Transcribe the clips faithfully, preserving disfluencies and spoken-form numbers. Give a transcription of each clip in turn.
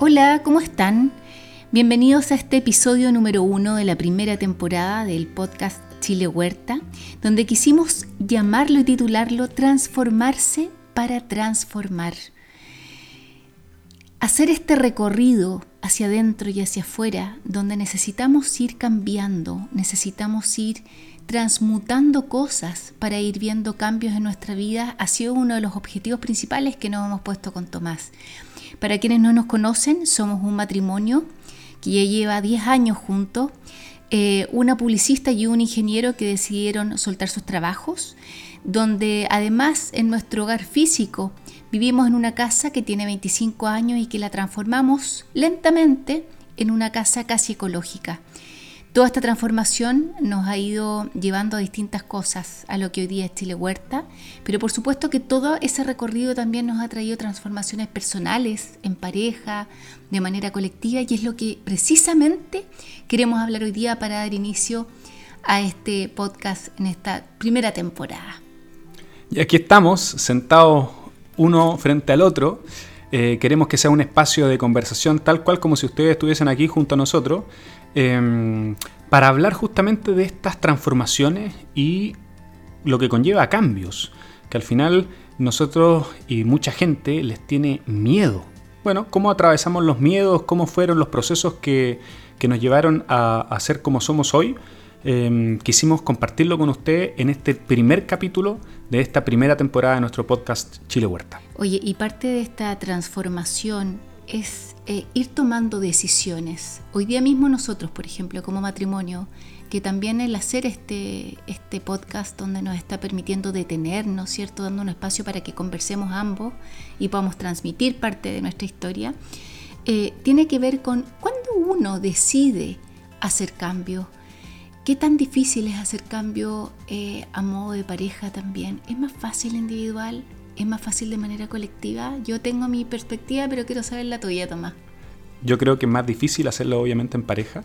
Hola, ¿cómo están? Bienvenidos a este episodio número uno de la primera temporada del podcast Chile Huerta, donde quisimos llamarlo y titularlo Transformarse para transformar. Hacer este recorrido hacia adentro y hacia afuera, donde necesitamos ir cambiando, necesitamos ir transmutando cosas para ir viendo cambios en nuestra vida, ha sido uno de los objetivos principales que nos hemos puesto con Tomás. Para quienes no nos conocen, somos un matrimonio que ya lleva diez años juntos, eh, una publicista y un ingeniero que decidieron soltar sus trabajos, donde además en nuestro hogar físico vivimos en una casa que tiene veinticinco años y que la transformamos lentamente en una casa casi ecológica. Toda esta transformación nos ha ido llevando a distintas cosas, a lo que hoy día es Chile Huerta, pero por supuesto que todo ese recorrido también nos ha traído transformaciones personales, en pareja, de manera colectiva, y es lo que precisamente queremos hablar hoy día para dar inicio a este podcast en esta primera temporada. Y aquí estamos, sentados uno frente al otro. Eh, queremos que sea un espacio de conversación tal cual como si ustedes estuviesen aquí junto a nosotros, eh, para hablar justamente de estas transformaciones y lo que conlleva a cambios, que al final nosotros y mucha gente les tiene miedo. Bueno, ¿cómo atravesamos los miedos? ¿Cómo fueron los procesos que, que nos llevaron a, a ser como somos hoy? Eh, quisimos compartirlo con usted en este primer capítulo de esta primera temporada de nuestro podcast Chile Huerta. Oye, y parte de esta transformación es eh, ir tomando decisiones. Hoy día mismo nosotros, por ejemplo, como matrimonio, que también el hacer este, este podcast donde nos está permitiendo detenernos, ¿cierto? Dando un espacio para que conversemos ambos y podamos transmitir parte de nuestra historia, eh, tiene que ver con cuando uno decide hacer cambios. ¿Qué tan difícil es hacer cambio eh, a modo de pareja también? ¿Es más fácil individual? ¿Es más fácil de manera colectiva? Yo tengo mi perspectiva, pero quiero saber la tuya, Tomás. Yo creo que es más difícil hacerlo obviamente en pareja,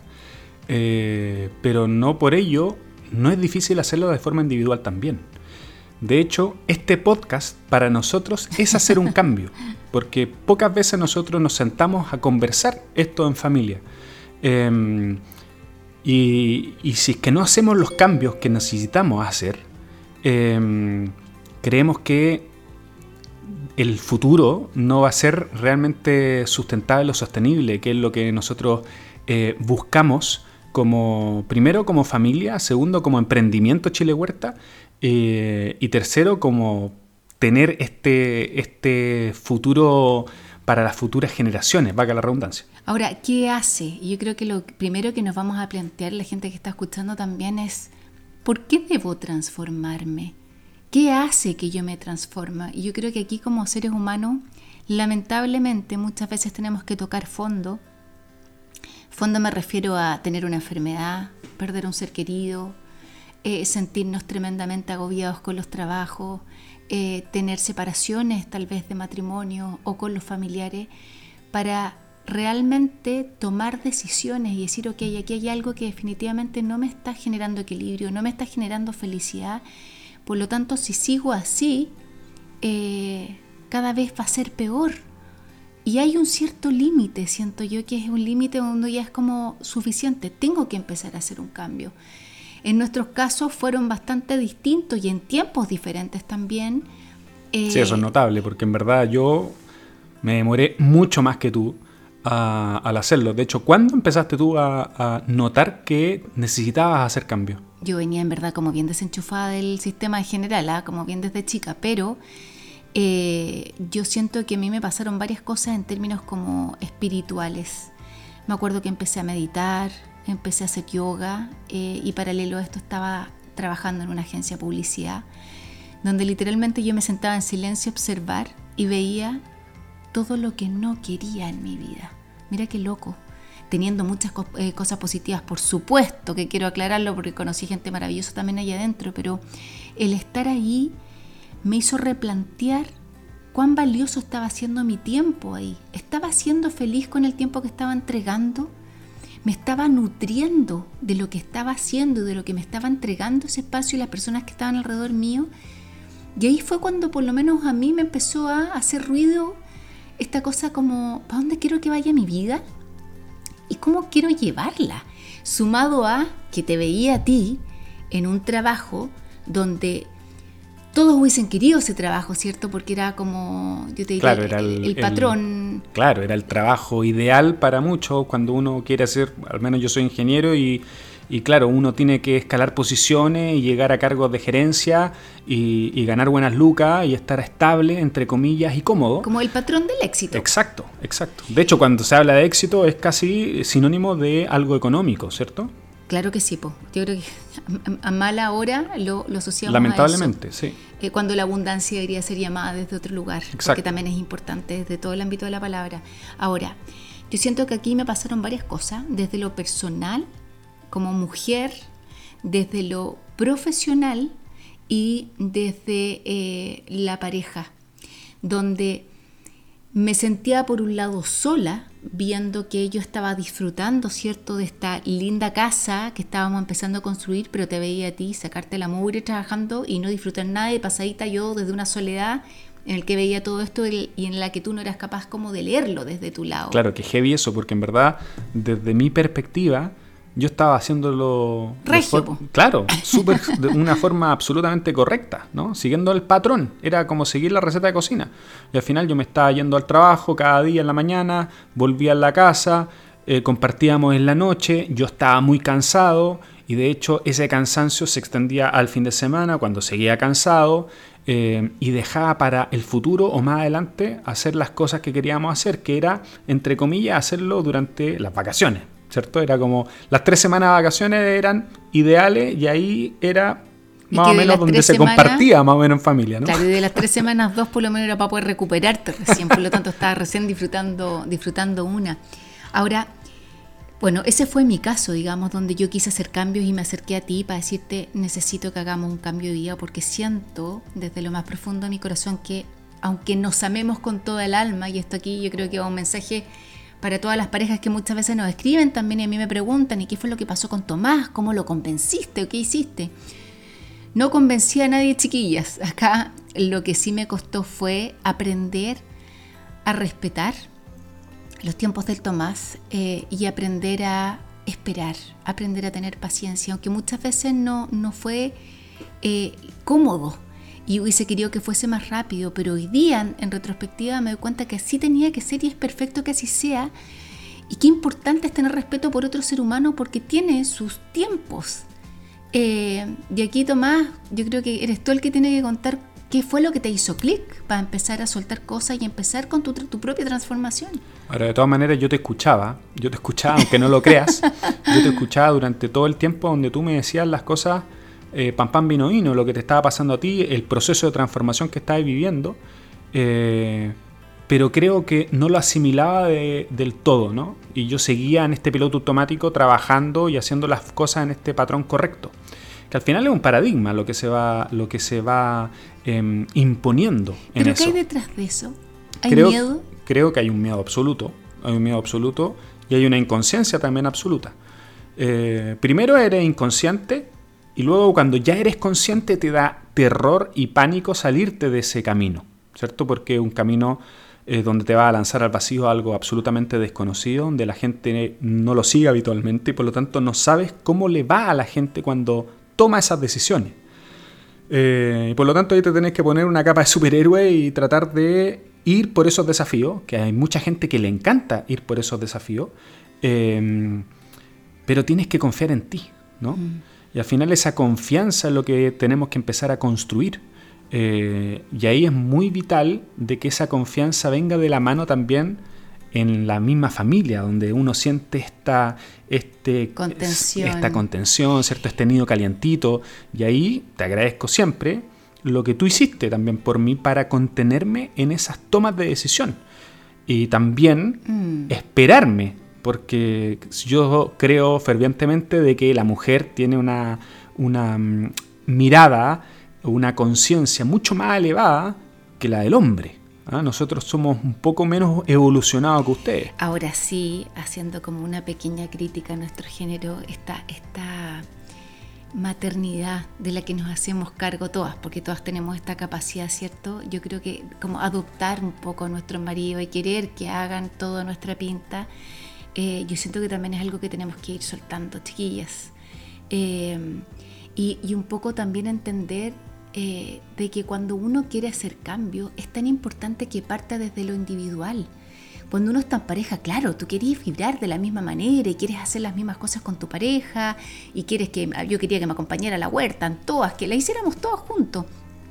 eh, pero no por ello no es difícil hacerlo de forma individual también. De hecho, este podcast para nosotros es hacer un cambio, porque pocas veces nosotros nos sentamos a conversar esto en familia. Eh, Y, y si es que no hacemos los cambios que necesitamos hacer, eh, creemos que el futuro no va a ser realmente sustentable o sostenible, que es lo que nosotros eh, buscamos como, primero como familia, segundo como emprendimiento Chile Huerta, eh, y tercero como tener este, este futuro para las futuras generaciones, valga la redundancia. Ahora, ¿qué hace? Yo creo que lo primero que nos vamos a plantear, la gente que está escuchando también, es ¿por qué debo transformarme? ¿Qué hace que yo me transforme? Y yo creo que aquí como seres humanos, lamentablemente muchas veces tenemos que tocar fondo. Fondo me refiero a tener una enfermedad, perder un ser querido, eh, sentirnos tremendamente agobiados con los trabajos, eh, tener separaciones tal vez de matrimonio o con los familiares, para realmente tomar decisiones y decir, ok, aquí hay algo que definitivamente no me está generando equilibrio, no me está generando felicidad, por lo tanto, si sigo así, eh, cada vez va a ser peor. Y hay un cierto límite, siento yo que es un límite donde ya es como suficiente, tengo que empezar a hacer un cambio. En nuestros casos fueron bastante distintos y en tiempos diferentes también. Eh, sí, eso es notable, porque en verdad yo me demoré mucho más que tú A, al hacerlo. De hecho, ¿cuándo empezaste tú a, a notar que necesitabas hacer cambio? Yo venía en verdad como bien desenchufada del sistema en general, ¿eh? Como bien desde chica, pero eh, yo siento que a mí me pasaron varias cosas en términos como espirituales. Me acuerdo que empecé a meditar, empecé a hacer yoga eh, y paralelo a esto estaba trabajando en una agencia de publicidad, donde literalmente yo me sentaba en silencio a observar y veía todo lo que no quería en mi vida. Mira qué loco, teniendo muchas co- eh, cosas positivas, por supuesto que quiero aclararlo porque conocí gente maravillosa también allá adentro, pero el estar ahí me hizo replantear cuán valioso estaba siendo mi tiempo ahí. ¿Estaba siendo feliz con el tiempo que estaba entregando? ¿Me estaba nutriendo de lo que estaba haciendo y de lo que me estaba entregando ese espacio y las personas que estaban alrededor mío? Y ahí fue cuando por lo menos a mí me empezó a hacer ruido esta cosa como, ¿para dónde quiero que vaya mi vida? ¿Y cómo quiero llevarla? Sumado a que te veía a ti en un trabajo donde todos hubiesen querido ese trabajo, ¿cierto? Porque era como, yo te diría, claro, era el, el, el patrón. El, claro, era el trabajo ideal para muchos cuando uno quiere hacer, al menos yo soy ingeniero y, y claro, uno tiene que escalar posiciones y llegar a cargos de gerencia y, y ganar buenas lucas y estar estable, entre comillas, y cómodo. Como el patrón del éxito. Exacto, exacto. De hecho, cuando se habla de éxito es casi sinónimo de algo económico, ¿cierto? Claro que sí, po. Yo creo que a, a mala hora lo, lo asociamos lamentablemente, a eso. sí. Eh, cuando la abundancia debería ser llamada desde otro lugar, Exacto. Porque también es importante desde todo el ámbito de la palabra. Ahora, yo siento que aquí me pasaron varias cosas, desde lo personal, como mujer, desde lo profesional y desde eh, la pareja, donde me sentía por un lado sola, viendo que yo estaba disfrutando, ¿cierto?, de esta linda casa que estábamos empezando a construir, pero te veía a ti sacarte la mugre trabajando y no disfrutar nada, de pasadita yo desde una soledad en el que veía todo esto y en la que tú no eras capaz como de leerlo desde tu lado. Claro, que heavy eso, porque en verdad, desde mi perspectiva, yo estaba haciéndolo... Regio, for- claro, súper, de una forma absolutamente correcta, ¿no? Siguiendo el patrón, era como seguir la receta de cocina. Y al final yo me estaba yendo al trabajo cada día en la mañana, volvía a la casa, eh, compartíamos en la noche, yo estaba muy cansado y de hecho ese cansancio se extendía al fin de semana cuando seguía cansado eh, y dejaba para el futuro o más adelante hacer las cosas que queríamos hacer, que era, entre comillas, hacerlo durante las vacaciones. ¿Cierto? Era como las tres semanas de vacaciones eran ideales y ahí era más o menos donde se semanas, compartía más o menos en familia, ¿no? Claro, y de las tres semanas dos por lo menos era para poder recuperarte recién, por lo tanto estaba recién disfrutando, disfrutando una. Ahora, bueno, ese fue mi caso, digamos, donde yo quise hacer cambios y me acerqué a ti para decirte, necesito que hagamos un cambio de vida porque siento desde lo más profundo de mi corazón que aunque nos amemos con toda el alma, y esto aquí yo creo que va un mensaje para todas las parejas que muchas veces nos escriben también y a mí me preguntan, ¿y qué fue lo que pasó con Tomás? ¿Cómo lo convenciste o qué hiciste? No convencí a nadie, chiquillas. Acá lo que sí me costó fue aprender a respetar los tiempos del Tomás eh, y aprender a esperar, aprender a tener paciencia, aunque muchas veces no, no fue eh, cómodo. Y hubiese querido que fuese más rápido, pero hoy día, en retrospectiva, me doy cuenta que así tenía que ser y es perfecto que así sea. Y qué importante es tener respeto por otro ser humano porque tiene sus tiempos. Eh, y aquí, Tomás, yo creo que eres tú el que tiene que contar qué fue lo que te hizo clic para empezar a soltar cosas y empezar con tu, tu propia transformación. Ahora, de todas maneras, yo te escuchaba, yo te escuchaba, aunque no lo creas, yo te escuchaba durante todo el tiempo donde tú me decías las cosas... Eh, pan pan vino vino, lo que te estaba pasando a ti, el proceso de transformación que estabas viviendo, eh, pero creo que no lo asimilaba de, del todo, ¿no? Y yo seguía en este piloto automático trabajando y haciendo las cosas en este patrón correcto, que al final es un paradigma lo que se va, lo que se va eh, imponiendo en ¿Pero eso. qué hay detrás de eso? ¿Hay creo, miedo? Creo que hay un miedo absoluto, hay un miedo absoluto y hay una inconsciencia también absoluta. Eh, primero eres inconsciente y luego cuando ya eres consciente te da terror y pánico salirte de ese camino, ¿cierto? Porque es un camino eh, donde te va a lanzar al vacío algo absolutamente desconocido, donde la gente no lo sigue habitualmente y por lo tanto no sabes cómo le va a la gente cuando toma esas decisiones. Eh, y por lo tanto ahí te tenés que poner una capa de superhéroe y tratar de ir por esos desafíos, que hay mucha gente que le encanta ir por esos desafíos, eh, pero tienes que confiar en ti, ¿no? Mm. Y al final esa confianza es lo que tenemos que empezar a construir. Eh, y ahí es muy vital de que esa confianza venga de la mano también en la misma familia, donde uno siente esta, este, contención. esta contención, ¿cierto? Este nido calientito. Y ahí te agradezco siempre lo que tú hiciste también por mí para contenerme en esas tomas de decisión. Y también mm. esperarme. Porque yo creo fervientemente de que la mujer tiene una, una mirada, una conciencia mucho más elevada que la del hombre. ¿Ah? Nosotros somos un poco menos evolucionados que ustedes. Ahora sí, haciendo como una pequeña crítica a nuestro género, esta, esta maternidad de la que nos hacemos cargo todas, porque todas tenemos esta capacidad, ¿cierto? Yo creo que como adoptar un poco a nuestros maridos y querer que hagan toda nuestra pinta, eh, yo siento que también es algo que tenemos que ir soltando, chiquillas. Eh, y, y un poco también entender eh, de que cuando uno quiere hacer cambio, es tan importante que parta desde lo individual. Cuando uno está en pareja, claro, tú querías vibrar de la misma manera y quieres hacer las mismas cosas con tu pareja y quieres que, yo quería que me acompañara a la huerta, en todas, que la hiciéramos todas juntos.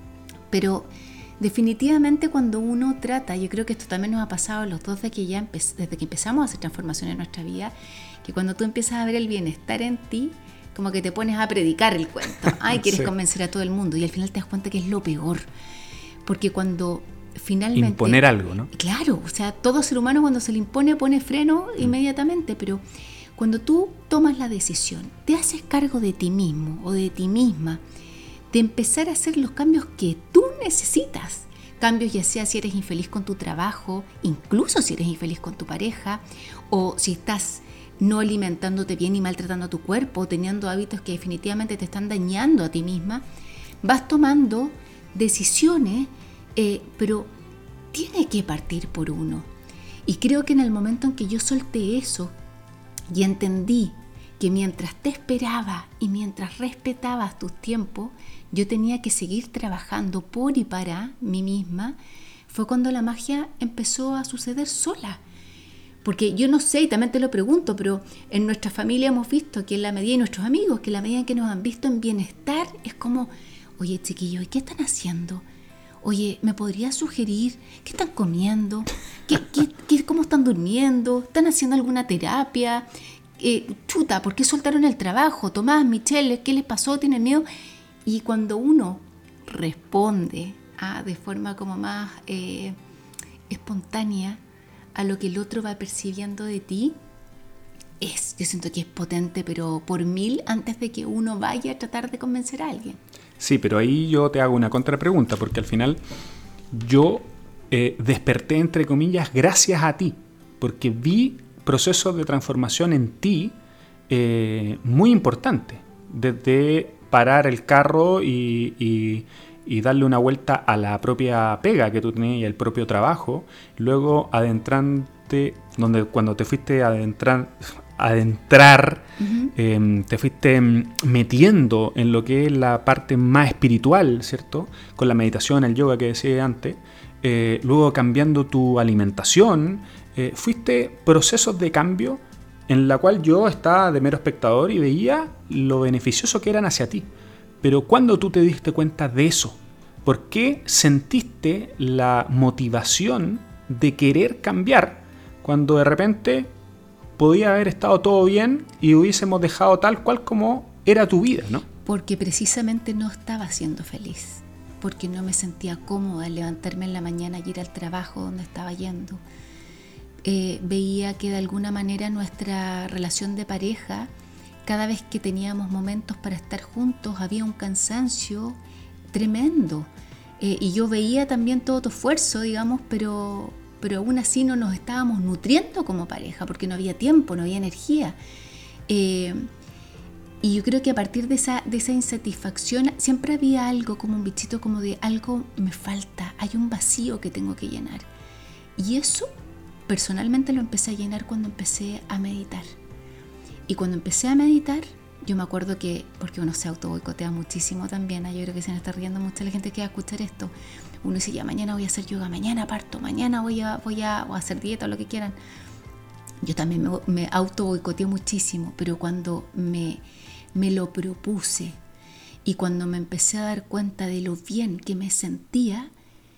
Pero definitivamente cuando uno trata, yo creo que esto también nos ha pasado a los dos de que ya empe- desde que empezamos a hacer transformación en nuestra vida, que cuando tú empiezas a ver el bienestar en ti, como que te pones a predicar el cuento. Ay, quieres sí. convencer a todo el mundo y al final te das cuenta que es lo peor. Porque cuando... finalmente, imponer algo, ¿no? Claro, o sea, todo ser humano cuando se le impone pone freno mm. inmediatamente, pero cuando tú tomas la decisión, te haces cargo de ti mismo o de ti misma, de empezar a hacer los cambios que tú necesitas, cambios ya sea si eres infeliz con tu trabajo, incluso si eres infeliz con tu pareja, o si estás no alimentándote bien y maltratando a tu cuerpo, o teniendo hábitos que definitivamente te están dañando a ti misma, vas tomando decisiones. Eh, pero tiene que partir por uno. Y creo que en el momento en que yo solté eso y entendí que mientras te esperaba y mientras respetabas tus tiempos, yo tenía que seguir trabajando por y para mí misma, fue cuando la magia empezó a suceder sola. Porque yo no sé, y también te lo pregunto, pero en nuestra familia hemos visto que en la medida, y nuestros amigos, que en la medida en que nos han visto en bienestar, es como, oye chiquillos, ¿y qué están haciendo? Oye, ¿me podrías sugerir qué están comiendo? ¿Qué, qué, qué, ¿Cómo están durmiendo? ¿Están haciendo alguna terapia? Eh, chuta, ¿por qué soltaron el trabajo? Tomás, Michelle, ¿qué les pasó? ¿Tienen miedo? Y cuando uno responde ah, de forma como más eh, espontánea a lo que el otro va percibiendo de ti, es, yo siento que es potente, pero por mil antes de que uno vaya a tratar de convencer a alguien. Sí, pero ahí yo te hago una contrapregunta, porque al final yo eh, desperté, entre comillas, gracias a ti, porque vi procesos de transformación en ti eh, muy importantes, desde parar el carro y, y, y darle una vuelta a la propia pega que tú tenías y el propio trabajo, luego adentrante, donde cuando te fuiste a adentrar... adentrar, uh-huh. eh, te fuiste metiendo en lo que es la parte más espiritual, ¿cierto? Con la meditación, el yoga que decía antes, eh, luego cambiando tu alimentación, eh, fuiste procesos de cambio en la cual yo estaba de mero espectador y veía lo beneficioso que eran hacia ti. Pero ¿cuándo tú te diste cuenta de eso? ¿Por qué sentiste la motivación de querer cambiar cuando de repente podía haber estado todo bien y hubiésemos dejado tal cual como era tu vida, ¿no? Porque precisamente no estaba siendo feliz, porque no me sentía cómoda al levantarme en la mañana y ir al trabajo donde estaba yendo. Eh, veía que de alguna manera nuestra relación de pareja, cada vez que teníamos momentos para estar juntos, había un cansancio tremendo. Eh, y yo veía también todo tu esfuerzo, digamos, pero... pero aún así no nos estábamos nutriendo como pareja, porque no había tiempo, no había energía. Eh, y yo creo que a partir de esa, de esa insatisfacción siempre había algo, como un bichito, como de algo me falta, hay un vacío que tengo que llenar. Y eso personalmente lo empecé a llenar cuando empecé a meditar. Y cuando empecé a meditar, yo me acuerdo que, porque uno se auto boicotea muchísimo también, ¿eh? Yo creo que se nos está riendo mucha la gente que va a escuchar esto. Uno dice, ya mañana voy a hacer yoga, mañana parto, mañana voy a, voy a, voy a hacer dieta o lo que quieran. Yo también me, me auto boicoteé muchísimo, pero cuando me, me lo propuse y cuando me empecé a dar cuenta de lo bien que me sentía,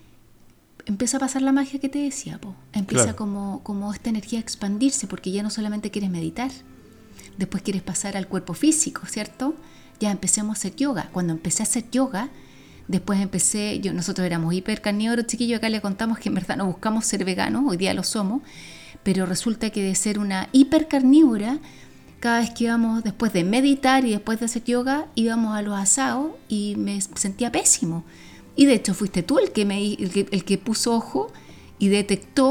empieza a pasar la magia que te decía, po. Empieza claro. como, como esta energía a expandirse, porque ya no solamente quieres meditar, después quieres pasar al cuerpo físico, ¿cierto? Ya empecemos a hacer yoga. Cuando empecé a hacer yoga, después empecé, yo, nosotros éramos hiper carnívoros, chiquillos, acá le contamos que en verdad no buscamos ser veganos, hoy día lo somos, pero resulta que de ser una hiper carnívora, cada vez que íbamos, después de meditar y después de hacer yoga, íbamos a los asados y me sentía pésimo. Y de hecho fuiste tú el que, me, el que, el que puso ojo y detectó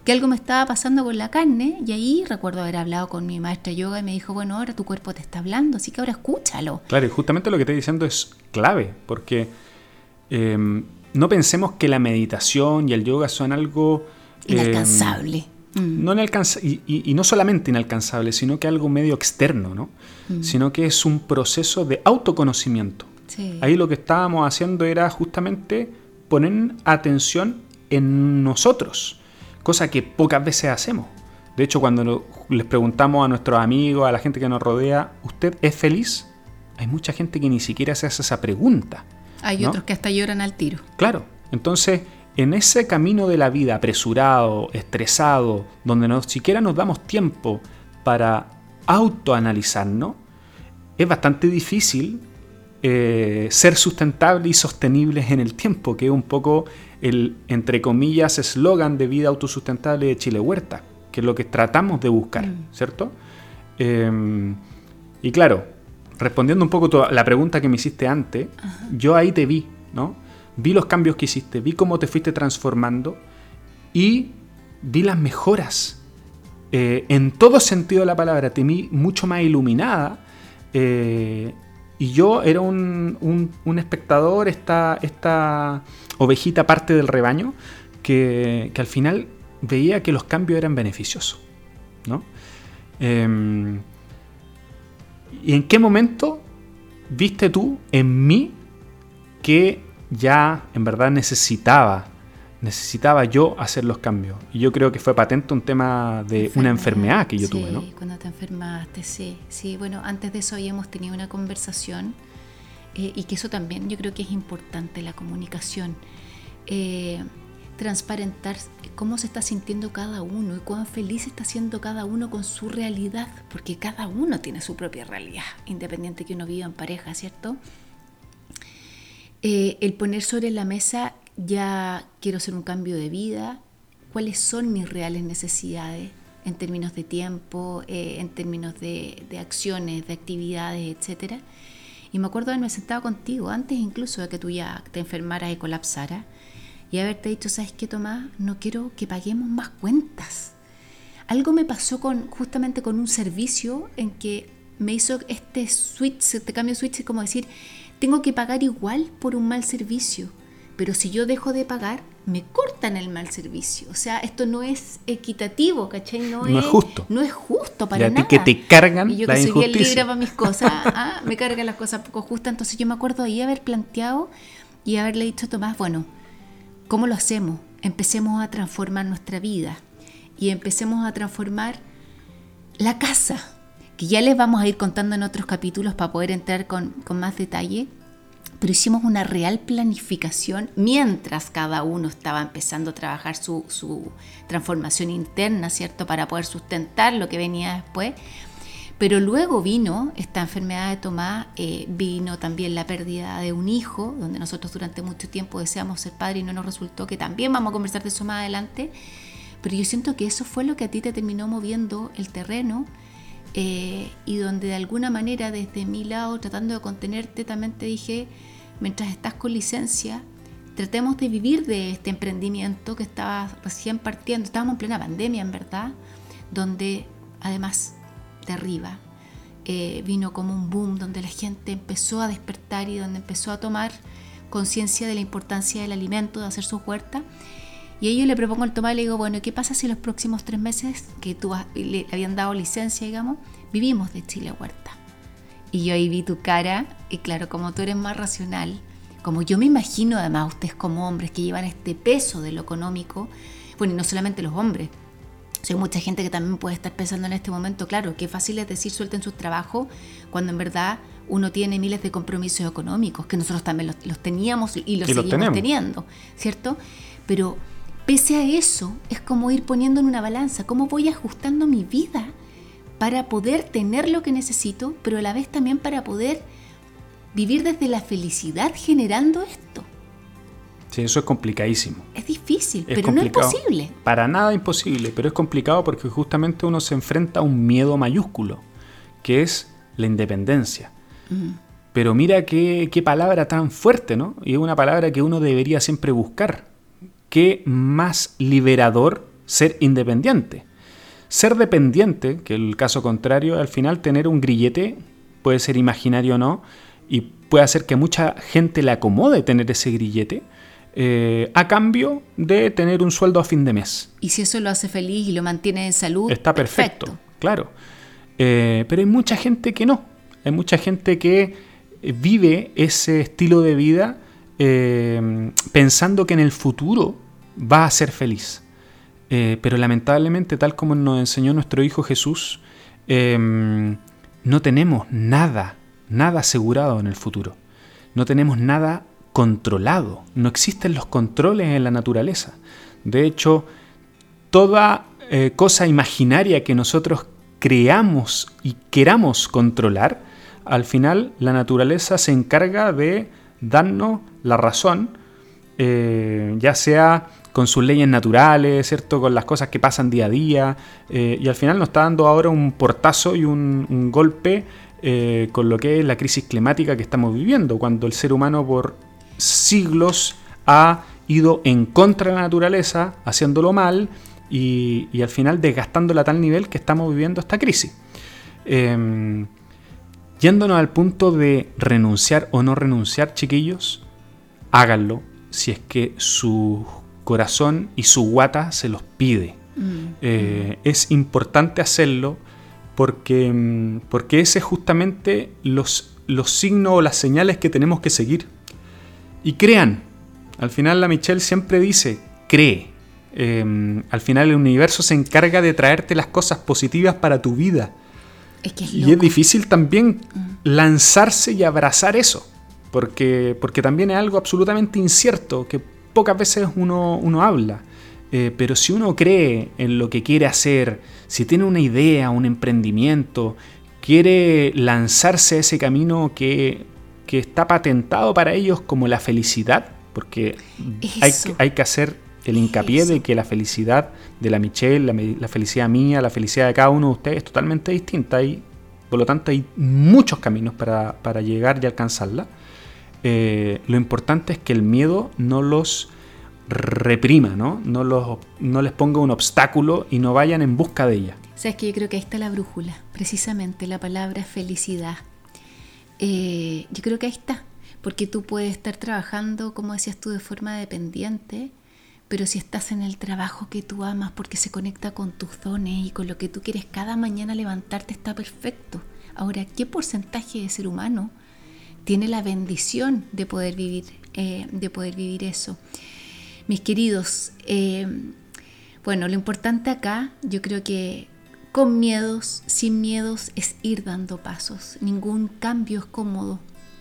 que algo me estaba pasando con la carne, y ahí recuerdo haber hablado con mi maestra de yoga y me dijo, bueno, ahora tu cuerpo te está hablando, así que ahora escúchalo. Claro, y justamente lo que estoy diciendo es clave, porque eh, no pensemos que la meditación y el yoga son algo... Inalcanzable. Eh, mm. no inalcanza- y, y, y no solamente inalcanzable, sino que algo medio externo, ¿no? Mm. Sino que es un proceso de autoconocimiento. Sí. Ahí lo que estábamos haciendo era justamente poner atención en nosotros, cosa que pocas veces hacemos. De hecho, cuando les preguntamos a nuestros amigos, a la gente que nos rodea, ¿usted es feliz? Hay mucha gente que ni siquiera se hace esa pregunta. Hay ¿no? otros que hasta lloran al tiro. Claro. Entonces, en ese camino de la vida apresurado, estresado, donde no siquiera nos damos tiempo para autoanalizarnos, es bastante difícil eh, ser sustentable y sostenibles en el tiempo, que es un poco el, entre comillas, eslogan de vida autosustentable de Chile Huerta, que es lo que tratamos de buscar, mm. ¿cierto? Eh, y claro, respondiendo un poco a la pregunta que me hiciste antes, ajá. Yo ahí te vi, ¿no? Vi los cambios que hiciste, vi cómo te fuiste transformando y vi las mejoras. Eh, en todo sentido de la palabra, te vi mucho más iluminada. Eh, y yo era un, un, un espectador, esta, esta ovejita parte del rebaño, que, que al final veía que los cambios eran beneficiosos, ¿no? Eh, ¿Y en qué momento viste tú en mí que ya en verdad necesitaba, necesitaba yo hacer los cambios? Y yo creo que fue patente un tema de enfermedad, una enfermedad que yo sí, tuve, ¿no? Sí, cuando te enfermaste, sí. Sí, bueno, antes de eso habíamos tenido una conversación eh, y que eso también yo creo que es importante, la comunicación. Eh, transparentar cómo se está sintiendo cada uno y cuán feliz está siendo cada uno con su realidad, porque cada uno tiene su propia realidad, independiente que uno viva en pareja, ¿cierto? Eh, el poner sobre la mesa, ya quiero hacer un cambio de vida, cuáles son mis reales necesidades en términos de tiempo, eh, en términos de, de acciones, de actividades, etcétera. Y me acuerdo de haberme sentado contigo, antes incluso de que tú ya te enfermaras y colapsaras, y haberte dicho, ¿sabes qué, Tomás? No quiero que paguemos más cuentas. Algo me pasó con, justamente con un servicio en que me hizo este switch, este cambio de switch, es como decir, tengo que pagar igual por un mal servicio, pero si yo dejo de pagar, me cortan el mal servicio. O sea, esto no es equitativo, ¿cachai? No, no es, es justo. No es justo para y a nada. ti que te cargan la injusticia. Y yo que soy bien libre para mis cosas, ¿ah? Me cargan las cosas poco justas. Entonces yo me acuerdo ahí haber planteado y haberle dicho a Tomás, bueno, ¿cómo lo hacemos? Empecemos a transformar nuestra vida y empecemos a transformar la casa, que ya les vamos a ir contando en otros capítulos para poder entrar con, con más detalle, pero hicimos una real planificación mientras cada uno estaba empezando a trabajar su, su transformación interna, ¿cierto? Para poder sustentar lo que venía después. Pero luego vino esta enfermedad de Tomás, eh, vino también la pérdida de un hijo, donde nosotros durante mucho tiempo deseamos ser padres y no nos resultó, que también vamos a conversar de eso más adelante. Pero yo siento que eso fue lo que a ti te terminó moviendo el terreno, eh, y donde de alguna manera desde mi lado, tratando de contenerte, también te dije, mientras estás con licencia, tratemos de vivir de este emprendimiento que estaba recién partiendo. Estábamos en plena pandemia, en verdad, donde además de arriba eh, vino como un boom donde la gente empezó a despertar y donde empezó a tomar conciencia de la importancia del alimento, de hacer sus huertas. Y ahí yo le propongo al Tomás y le digo, bueno, ¿qué pasa si los próximos tres meses que tú has, le habían dado licencia, digamos, vivimos de Chile Huerta? Y yo ahí vi tu cara y claro, como tú eres más racional, como yo me imagino además ustedes como hombres que llevan este peso de lo económico, bueno, y no solamente los hombres, hay mucha gente que también puede estar pensando en este momento, claro, qué fácil es decir suelten sus trabajos cuando en verdad uno tiene miles de compromisos económicos, que nosotros también los, los teníamos y los y seguimos los teniendo, ¿cierto? Pero pese a eso, es como ir poniendo en una balanza, cómo voy ajustando mi vida para poder tener lo que necesito, pero a la vez también para poder vivir desde la felicidad generando esto. Sí, eso es complicadísimo. Es difícil, es pero complicado. No es imposible. Para nada imposible, pero es complicado porque justamente uno se enfrenta a un miedo mayúsculo, que es la independencia. Uh-huh. Pero mira qué, qué palabra tan fuerte, ¿no? Y es una palabra que uno debería siempre buscar. Qué más liberador ser independiente. Ser dependiente, que el caso contrario, al final tener un grillete, puede ser imaginario o no, y puede hacer que mucha gente le acomode tener ese grillete, eh, a cambio de tener un sueldo a fin de mes. Y si eso lo hace feliz y lo mantiene en salud, está perfecto, perfecto. Claro. Eh, pero hay mucha gente que no. Hay mucha gente que vive ese estilo de vida eh, pensando que en el futuro va a ser feliz. Eh, pero lamentablemente, tal como nos enseñó nuestro Hijo Jesús, eh, no tenemos nada, nada asegurado en el futuro. No tenemos nada controlado. No existen los controles en la naturaleza. De hecho, toda eh, cosa imaginaria que nosotros creamos y queramos controlar, al final la naturaleza se encarga de darnos la razón, eh, ya sea con sus leyes naturales, ¿cierto? Con las cosas que pasan día a día, eh, y al final nos está dando ahora un portazo y un, un golpe eh, con lo que es la crisis climática que estamos viviendo, cuando el ser humano por siglos ha ido en contra de la naturaleza, haciéndolo mal, y, y al final desgastándola a tal nivel que estamos viviendo esta crisis. Eh, yéndonos al punto de renunciar o no renunciar, chiquillos, háganlo si es que su corazón y su guata se los pide. Mm. Eh, es importante hacerlo porque, porque ese es justamente los, los signos o las señales que tenemos que seguir. Y crean, al final la Michelle siempre dice, cree. Eh, al final el universo se encarga de traerte las cosas positivas para tu vida. Es que es y es difícil también mm. lanzarse y abrazar eso, porque, porque también es algo absolutamente incierto, que pocas veces uno, uno habla. Eh, pero si uno cree en lo que quiere hacer, si tiene una idea, un emprendimiento, quiere lanzarse a ese camino que, que está patentado para ellos como la felicidad, porque hay, hay que hacer el hincapié Eso. de que la felicidad de la Michelle, la, la felicidad mía, la felicidad de cada uno de ustedes es totalmente distinta. Hay, por lo tanto, hay muchos caminos para, para llegar y alcanzarla. Eh, lo importante es que el miedo no los reprima, ¿no? No, los, no les ponga un obstáculo y no vayan en busca de ella. Sabes que yo creo que ahí está la brújula, precisamente la palabra felicidad. Eh, yo creo que ahí está, porque tú puedes estar trabajando, como decías tú, de forma dependiente, pero si estás en el trabajo que tú amas porque se conecta con tus dones y con lo que tú quieres cada mañana levantarte, está perfecto. Ahora, ¿qué porcentaje de ser humano tiene la bendición de poder vivir, eh, de poder vivir eso? Mis queridos, eh, bueno, lo importante acá, yo creo que con miedos, sin miedos, es ir dando pasos. Ningún cambio es cómodo.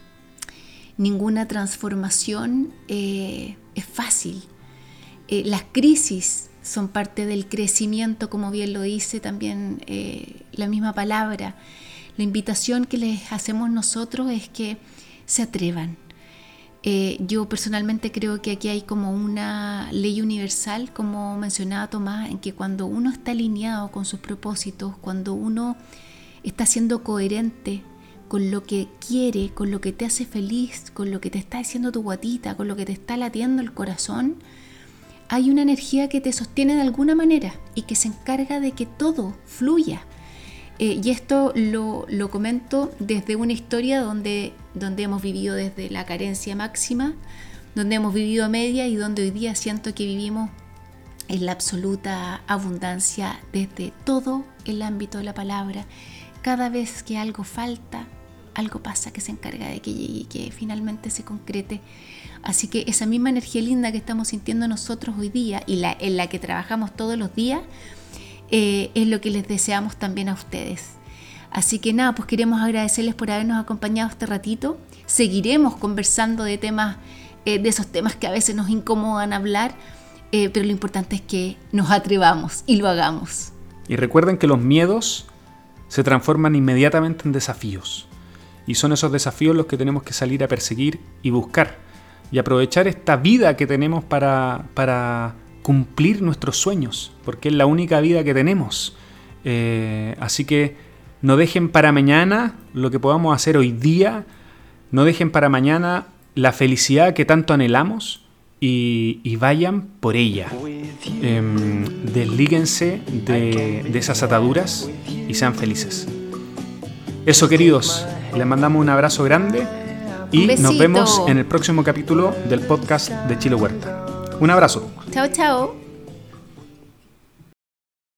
Ninguna transformación eh, es fácil. Eh, las crisis son parte del crecimiento, como bien lo dice también eh, la misma palabra. La invitación que les hacemos nosotros es que se atrevan. Eh, yo personalmente creo que aquí hay como una ley universal, como mencionaba Tomás, en que cuando uno está alineado con sus propósitos, cuando uno está siendo coherente con lo que quiere, con lo que te hace feliz, con lo que te está diciendo tu guatita, con lo que te está latiendo el corazón, hay una energía que te sostiene de alguna manera y que se encarga de que todo fluya. Eh, y esto lo, lo comento desde una historia donde, donde hemos vivido desde la carencia máxima, donde hemos vivido a media y donde hoy día siento que vivimos en la absoluta abundancia desde todo el ámbito de la palabra. Cada vez que algo falta, algo pasa que se encarga de que llegue y que finalmente se concrete. Así que esa misma energía linda que estamos sintiendo nosotros hoy día y la, en la que trabajamos todos los días, eh, es lo que les deseamos también a ustedes. Así que nada, pues queremos agradecerles por habernos acompañado este ratito. Seguiremos conversando de temas, eh, de esos temas que a veces nos incomodan hablar, eh, pero lo importante es que nos atrevamos y lo hagamos. Y recuerden que los miedos se transforman inmediatamente en desafíos. Y son esos desafíos los que tenemos que salir a perseguir y buscar. Y aprovechar esta vida que tenemos para, para cumplir nuestros sueños, porque es la única vida que tenemos. Eh, así que no dejen para mañana lo que podamos hacer hoy día, no dejen para mañana la felicidad que tanto anhelamos, y, y vayan por ella. Eh, deslíguense de, de esas ataduras y sean felices. Eso, queridos, les mandamos un abrazo grande y nos vemos en el próximo capítulo del podcast de Chile Huerta. Un abrazo. Chao, chao.